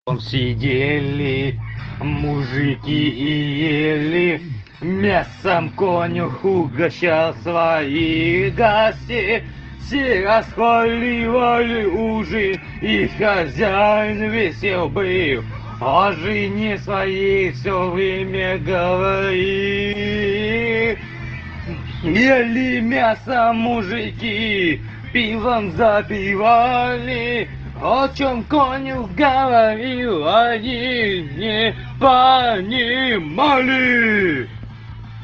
Сидели мужики и ели, мясом конюх угощал своих гостей. Все расхваливали ужин, и хозяин весел был, о жене своей все время говорит. Ели мясо мужики, пивом запивали, о чем конюх говорил, они не понимали.